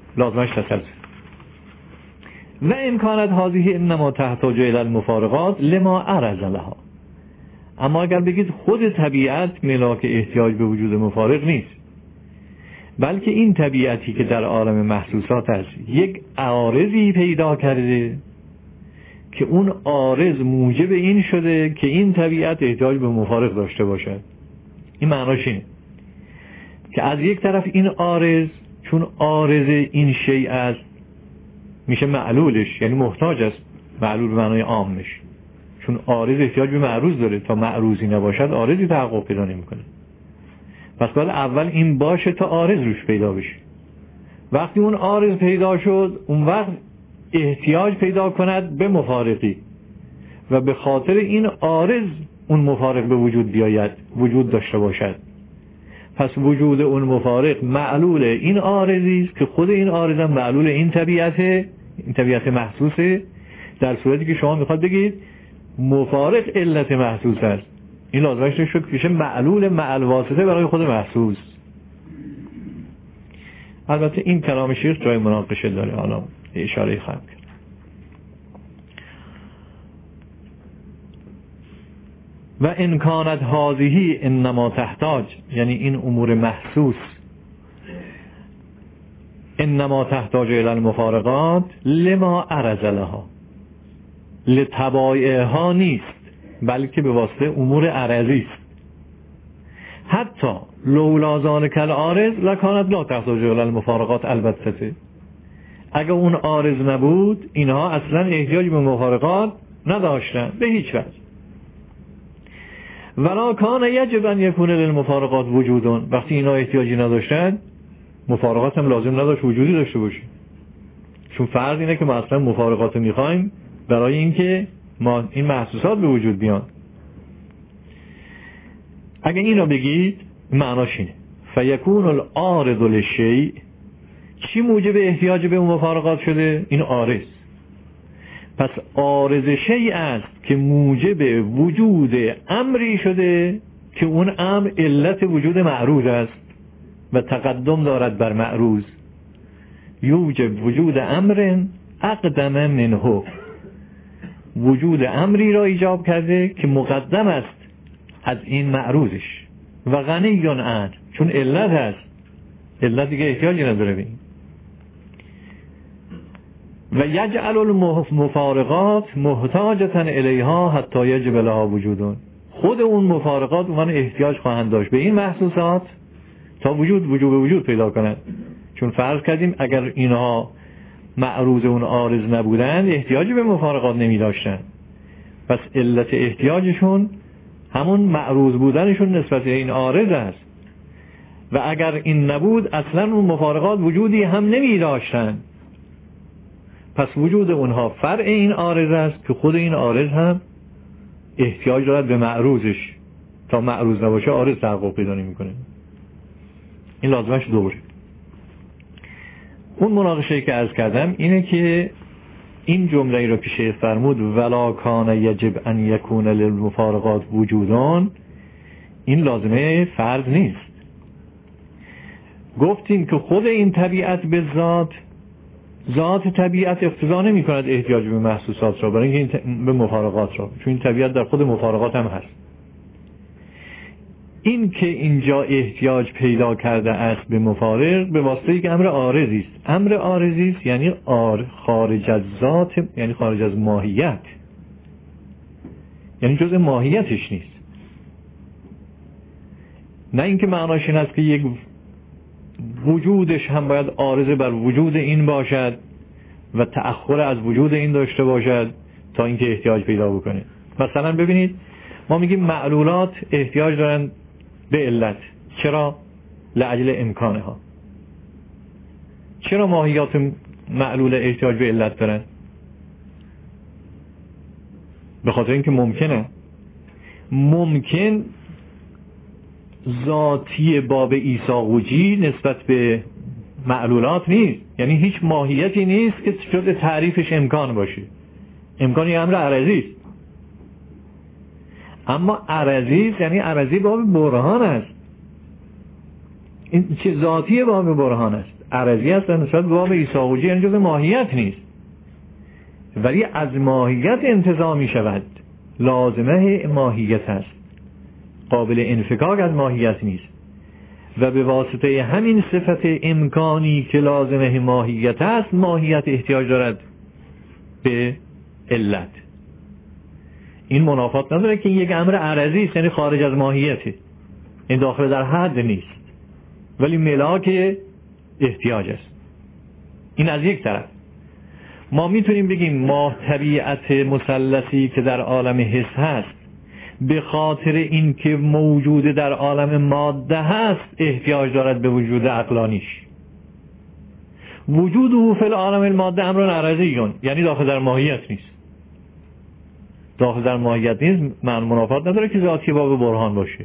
لازمش تسلسل. و امکانت هذه انما تحتاج الى المفارقات لما عرض لها. اما اگر بگید خود طبیعت ملاک احتیاج به وجود مفارق نیست، بلکه این طبیعتی که در عالم محسوسات است یک عارضی پیدا کرده که اون عارض موجب این شده که این طبیعت احتیاج به مفارق داشته باشد. این معناش اینه که از یک طرف این عارض چون عارض این شیء است میشه معلولش، یعنی محتاج است، معلول به معنای عامش، چون عارض احتیاج به معروض داره، تا معروضی نباشد عارضی تحقق پیدا نمیکنه. پس باید اول این باشه تا عارض روش پیدا بشه. وقتی اون عارض پیدا شد اون وقت احتیاج پیدا کند به مفارقی و به خاطر این عارض اون مفارق به وجود بیاید، وجود داشته باشد. پس وجود اون مفارق معلول این عارضی است که خود این عارض هم معلول این طبیعت محسوسه، در صورتی که شما میخواد بگید مفارق علت محسوس است. این لازمش شد که معلول معل واسطه برای خود محسوس. البته این کلام شیخ جای مناقشه داره، حالا اشاره خواهم کرد. و ان کانت هذه انما تحتاج، یعنی این امور محسوس انما تحتاج الى المفارقات لما عرض لها، لطبایعها نیست بلکه به واسطه امور عرضی است. حتی لولا ذلک العارض لکانت لا تحتاج الى المفارقات البته. اگر اون عارض نبود اینها اصلا احتیاج به مفارقات نداشتن به هیچ وجه. ولا کان یجب ان یکون للمفارقات وجودون، وقتی اینا احتیاجی نداشتن مفارقات هم لازم نداشت وجودی داشته باشه، چون فرض اینه که ما اصلا مفارقات میخوایم برای اینکه ما این محسوسات به وجود بیان. اگه اینو بگید معناش اینه فیکون العارض للشیء، چی موجب احتیاج به اون مفارقات شده؟ این عارض. پس عارض شیء است که موجب وجود امری شده که اون امر علت وجود معروض است و تقدم دارد بر معروض. یوجب وجود امر اقدم منه، وجود امری را ایجاب کرده که مقدم است از این معروضش و غنی عنه، چون علت هست، علت دیگه احتیاجی نداره به این. و یجعل المفارقات محتاجتن الیها حتی یجب لها وجودون، خود اون مفارقات اون احتیاج خواهند داشت به این محسوسات تا وجود پیدا کنند. چون فرض کردیم اگر اینها معروض اون عارض نبودند احتیاجی به مفارقات نمی داشتن. پس علت احتیاجشون همون معروض بودنشون نسبت به این عارض است و اگر این نبود اصلا اون مفارقات وجودی هم نمی داشتن. پس وجود اونها فرع این عارض است که خود این عارض هم احتیاج دارد به معروضش، تا معروض نباشه عارض تحقق پیدا نمی‌کنه. این لازمش دوره. اون مناقشه‌ای که عرض کردم اینه که این جمله ای رو که شیخ فرمود ولا کان یجب ان یکون للمفارقات وجودان، این لازمه فرض نیست. گفتیم که خود این طبیعت به ذات طبیعت اقتضا نمی کند احتیاج به محسوسات را، برای اینکه به مفارقات را، چون این طبیعت در خود مفارقات هم هست. این که اینجا احتیاج پیدا کرده است به مفارق به واسطه که امر عارضی است. امر عارضی است یعنی خارج از ذات، یعنی خارج از ماهیت، یعنی جزء ماهیتش نیست. نه اینکه معناش این است که یک وجودش هم باید عارضه بر وجود این باشد و تأخر از وجود این داشته باشد تا اینکه احتیاج پیدا بکنه. مثلا ببینید ما میگیم معلولات احتیاج دارن به علت. چرا؟ لعجل امکانها. چرا ماهیات معلول احتیاج به علت دارن؟ به خاطر اینکه ممکن ذاتی باب ایساقوجی نسبت به معلولات نیست، یعنی هیچ ماهیتی نیست که جز تعریفش امکان باشه. امکانی امر عرضی است، اما عرضی است یعنی عرضی باب برهان است. این چه ذاتی باب برهان است، عرضی است نسبت به باب ایساقوجی، یعنی جز ماهیت نیست، ولی از ماهیت انتزاع می شود، لازمه ماهیت است، قابل انفکاک از ماهیت نیست و به واسطه همین صفت امکانی که لازمه ماهیت است، ماهیت احتیاج دارد به علت. این منافات نداره که یک امر عرضی است، یعنی خارج از ماهیته، این داخل در حد نیست، ولی ملاک احتیاج است. این از یک طرف. ما میتونیم بگیم ما طبیعت مثلثی که در عالم حس هست به خاطر اینکه موجود در عالم ماده هست احتیاج دارد به وجود عقلانیش. وجود فی العالم الماده امر عرضی، یعنی داخل در ماهیت نیست. داخل در ماهیت نیست منافات نداره که ذاتی باب برهان باشه.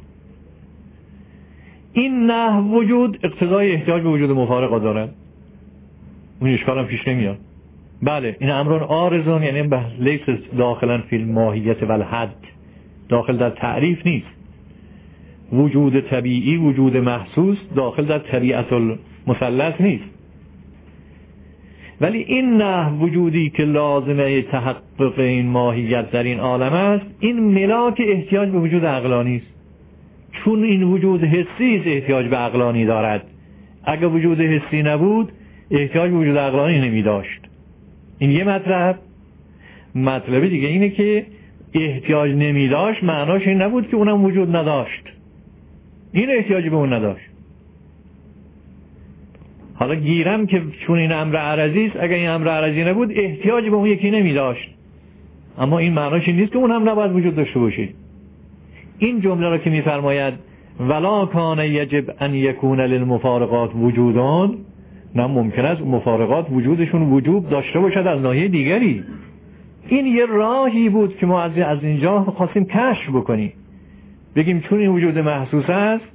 این نه وجود اقتضای احتیاج به وجود مفارقه دارد، اون اشکال هم پیش نمیاد. بله این امرون عارضون، یعنی لیس داخلا فی الماهیت و الحد، داخل در تعریف نیست. وجود طبیعی، وجود محسوس داخل در طبیعت المثلث نیست. ولی این نه وجودی که لازمه تحقق این ماهیت در این عالم است، این ملاک احتیاج به وجود عقلانی است. چون این وجود حسی است احتیاج به عقلانی دارد. اگر وجود حسی نبود احتیاج به وجود عقلانی نمی داشت. این یه مطلب. مطلب دیگه اینه که احتیاج نمی داشت معناش این نبود که اونم وجود نداشت، این احتیاجی به اون نداشت. حالا گیرم که چون این امر عرضی است، اگر این امر عرضی نبود احتیاجی به اون یکی نمی داشت، اما این معناش این نیست که اون هم نباید وجود داشته باشه. این جمله را که می‌فرماید ولا کان یجب ان یکون للمفارقات وجودان، نه ممکن است مفارقات وجودشون وجوب داشته باشد از ناحیه دیگری. این یه راهی بود که ما از اینجا خواستیم کشف بکنیم، بگیم چون این وجود محسوس است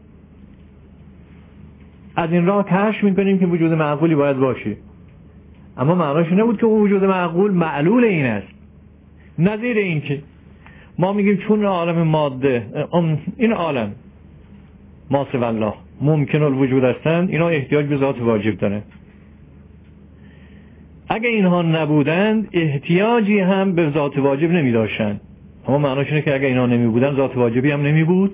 از این راه کشف میکنیم که وجود معقولی باید باشه، اما معناش نبود که اون وجود معقول معلول این است. نظیر این که ما میگیم چون عالم ماده، این عالم ما سوی الله ممکن الوجود هستند، اینا احتیاج به ذات واجب دارن. اگه اینها نبودند احتیاجی هم به ذات واجب نمی داشتن، اما معناش اینه که اگه اینها نمی بودن ذات واجبی هم نمی بود.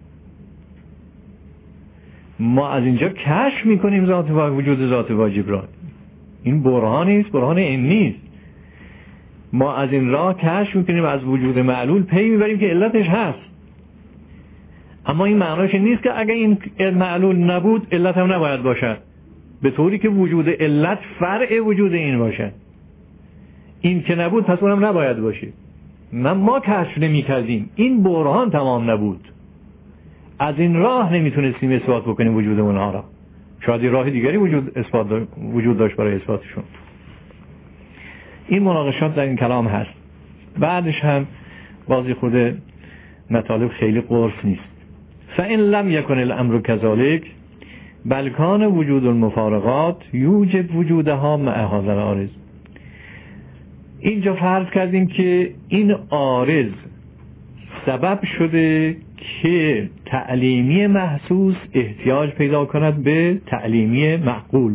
ما از اینجا کشف میکنیم وجود ذات واجب را. این برهانی است، برهان علمی است. ما از این راه کشف میکنیم، از وجود معلول پی میبریم که علتش هست، اما این معناش نیست که اگه این معلول نبود علت هم نباید باشد، به طوری که وجود علت فرع وجود این باشد. این که نبود پس اونم نباید باشه. ما کشف نمی کردیم، این برهان تمام نبود، از این راه نمیتونستیم اثبات بکنیم وجود اونها را. شاید راه دیگری وجود داشت برای اثباتشون. این مناقشات در این کلام هست. بعدش هم بازی خود مطالب خیلی قرص نیست. فإن لم يكن الامر كذلك بل كان وجود المفارقات یوجب وجودها مع هذا العارض. اینجا فرض کردیم که این عارض سبب شده که تعلیمی محسوس احتیاج پیدا کند به تعلیمی معقول.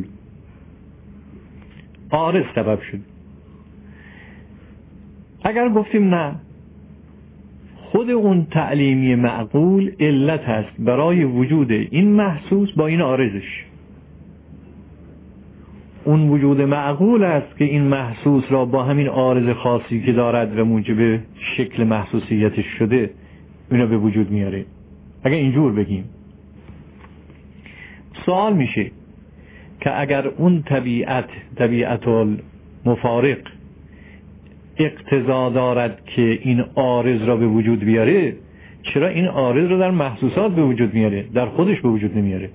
عارض سبب شده. اگر گفتیم نه، خود اون تعلیمی معقول علت هست برای وجود این محسوس با این عارضش. اون وجود معقول است که این محسوس را با همین عارض خاصی که دارد و موجب شکل محسوسیتش شده اینو به وجود میاره. اگر اینجور بگیم سوال میشه که اگر اون طبیعت المفارق اقتضا دارد که این عارض را به وجود بیاره، چرا این عارض را در محسوسات به وجود میاره، در خودش به وجود نمیاره؟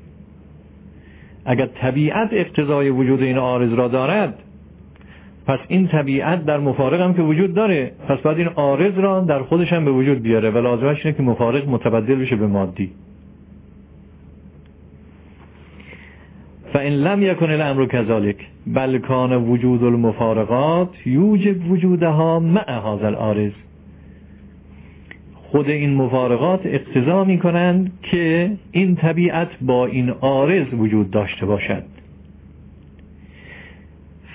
اگر طبیعت اقتضای وجود این عارض را دارد، پس این طبیعت در مفارق هم که وجود داره، پس باید این عارض را در خودش هم به وجود بیاره و لازمش اینه که مفارق متبدل بشه به مادی. فإن لم يكن الامر كذلك بل كان وجود المفارقات یوجب وجودها مع هذا العارض. خود این مفارقات اقتضا می کنند که این طبیعت با این عارض وجود داشته باشد.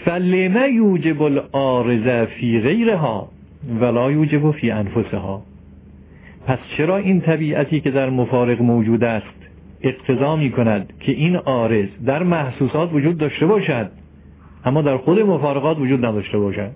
فلما یوجب العارض فی غیرها ولا یوجب فی انفسها. پس چرا این طبیعتی که در مفارق موجود است اقتضا می کند که این عارض در محسوسات وجود داشته باشد اما در خود مفارقات وجود نداشته باشد؟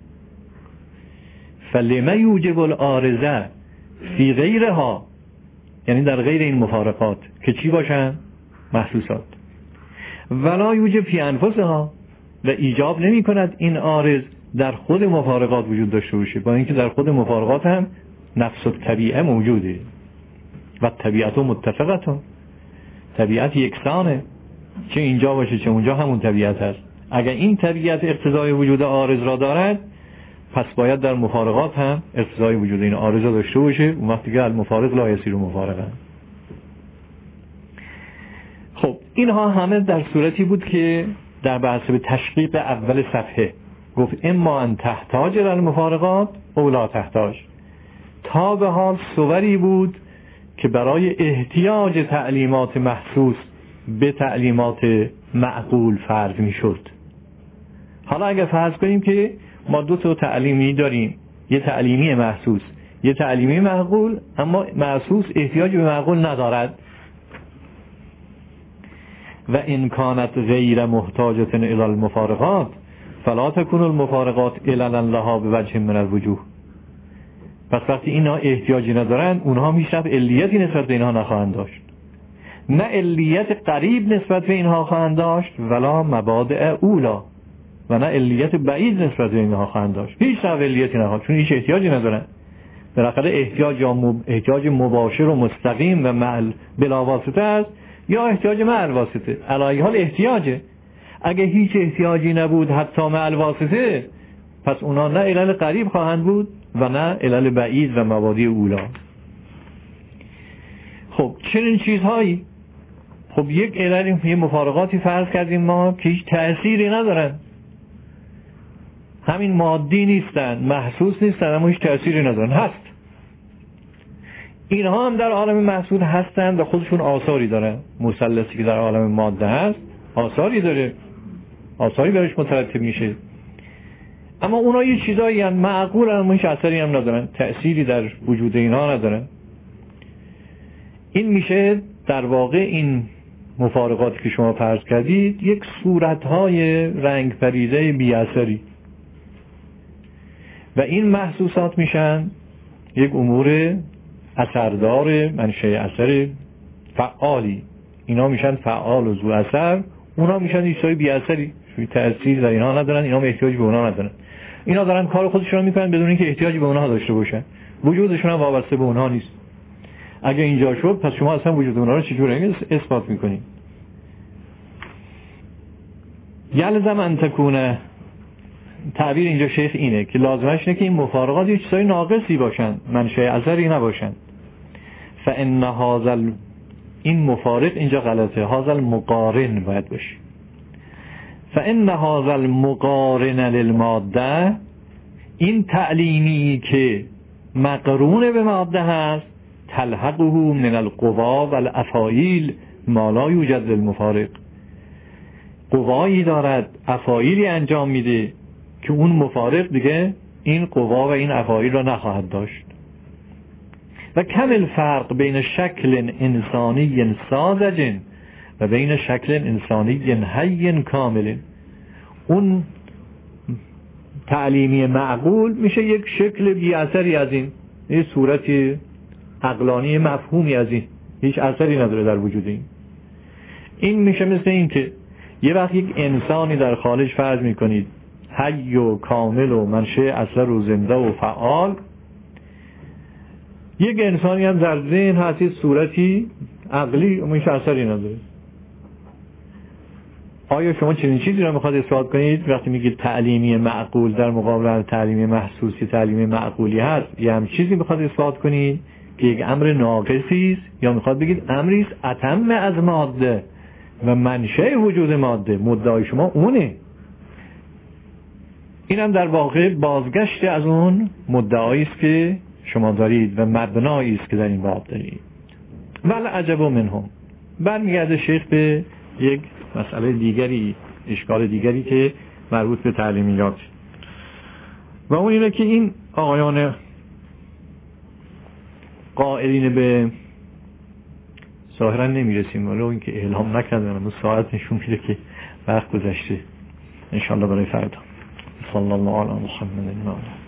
فلما یوجب العارض فی غیرها، یعنی در غیر این مفارقات که چی باشن؟ محسوسات. ولا یوجب فی انفسها، و ایجاب نمی کند این عارض در خود مفارقات وجود داشته باشه، با اینکه در خود مفارقات هم نفس الطبیعه موجوده و طبیعت متفقتون، طبیعت یکسانه، چه اینجا باشه چه اونجا همون طبیعت هست. اگر این طبیعت اقتضای وجود عارض را دارد پس باید در مفارقات هم اقتضای وجود این عارض را داشته باشه. اون وقتی که المفارق لا یصیر مفارقا. خب اینها همه در صورتی بود که در بحث به تشقیق اول صفحه گفت اما ان تحتاج المفارقات او لا تحتاج. تا به حال صوری بود که برای احتیاج تعلیمات محسوس به تعلیمات معقول فرض می شد. حالا اگر فرض کنیم که ما دو تا تعلیمی داریم، یه تعلیمی محسوس یه تعلیمی معقول، اما محسوس احتیاج به معقول ندارد و ان کانت غیر محتاجة الى المفارقات فلا تكون المفارقات عللا لها بوجه من الوجوه. پس وقتی اینا احتیاجی ندارن اونها میشب علیتی نسبت به اینها نخواهند داشت، نه علیت قریب نسبت به اینها خواهند داشت ولا مبادئ اولا، و نه علیت بعید نسبت به اینها خواهند داشت. هیچ علیتی نخواهند، چون هیچ احتیاجی ندارن. بالاخره احتیاج مباشر و مستقیم و معل بلاواسطه است یا احتیاج معل واسطه. علی حال احتیاجه. اگه هیچ احتیاجی نبود حتی معل واسطه، پس اونا نه علل قریب خواهند بود و نه علل بعید و مبادئ اولا. خب چنین چیزهایی، خب یک علل یه مفارقاتی فرض کردیم ما که هیچ تأثیری ندارن، همین مادی نیستن، محسوس نیستن، اما هیچ تأثیری ندارن. هست اینها هم در عالم محسوس هستن و خودشون آثاری دارن. مثلثی که در عالم ماده هست آثاری داره، آثاری برش مترتب میشه، اما اونا یه چیزایی هم معقول هم هیچ اثری هم ندارن، تأثیری در وجود اینها ندارن. این میشه در واقع این مفارقاتی که شما فرض کردید یک صورتهای رنگ پریده بی اثری، و این محسوسات میشن یک امور اثردار منشأ اثر فعالی. اینا میشن فعال و ذو اثر، اونا میشن چیزای بی اثری، تأثیر در اینها ندارن، اینا احتیاج به اونا ندارن. اینا دارن کار خودشون رو میکنن بدون اینکه احتیاجی به اونها داشته باشن، وجودشون هم وابسته به اونها نیست. اگه اینجا شد پس شما اصلا وجود اونها رو چجوری اثبات میکنید؟ یلزم ان تکونه، تعبیر اینجا شیخ اینه که لازمش اینه که این مفارقات یه چیزای ناقصی باشن، منشأ اثری نباشن. فان هذا این مفارق اینجا غلطه، هذا المقارن باید باشه. فان هذا المقارن للماده، این تعلیمی که مقرون به ماده هست، تلحقه من القوا والافاعیل ما لا یوجد للمفارق، قوایی دارد، افاعیلی انجام میده که اون مفارق دیگه این قوا و این افاعیل را نخواهد داشت. و کم الفرق بین شکل انسانی ساذج و بین شکل انسانی حی کامل. اون تعلیمی معقول میشه یک شکل بی اثری از این، یه صورتی عقلانی مفهومی از این، هیچ اثری نداره در وجود این. این میشه مثل این که یه وقت یک انسانی در خارج فرض میکنید حی و کامل و منشأ اثر و زنده و فعال، یک انسانی هم در ذهن هست صورتی عقلی و هیچ اثری نداره. آیا شما چنین چیزی رو میخواد اثبات کنید وقتی میگید تعلیمی معقول در مقابل تعلیمی محسوسی تعلیمی معقولی هست؟ یه هم چیزی میخواد اثبات کنید که یک امر ناقصی است، یا میخواد بگید امری است اتم از ماده و منشأ وجود ماده، مدعای شما اونه؟ اینم در واقع بازگشت از اون مدعایی است که شما دارید و مبنایی است که در این باب دارید. ول عجب منهم، برمیگرده شیخ به یک مسئله دیگری، اشکال دیگری که مربوط به تعلیمیات. و اون اینه که این آقایان قائلین به ظاهرا نمیرسیم، ولی این که اعلام نکردن اما ساعت نشون میده که وقت گذشته. انشاءالله برای فردا. صلی الله علی محمد.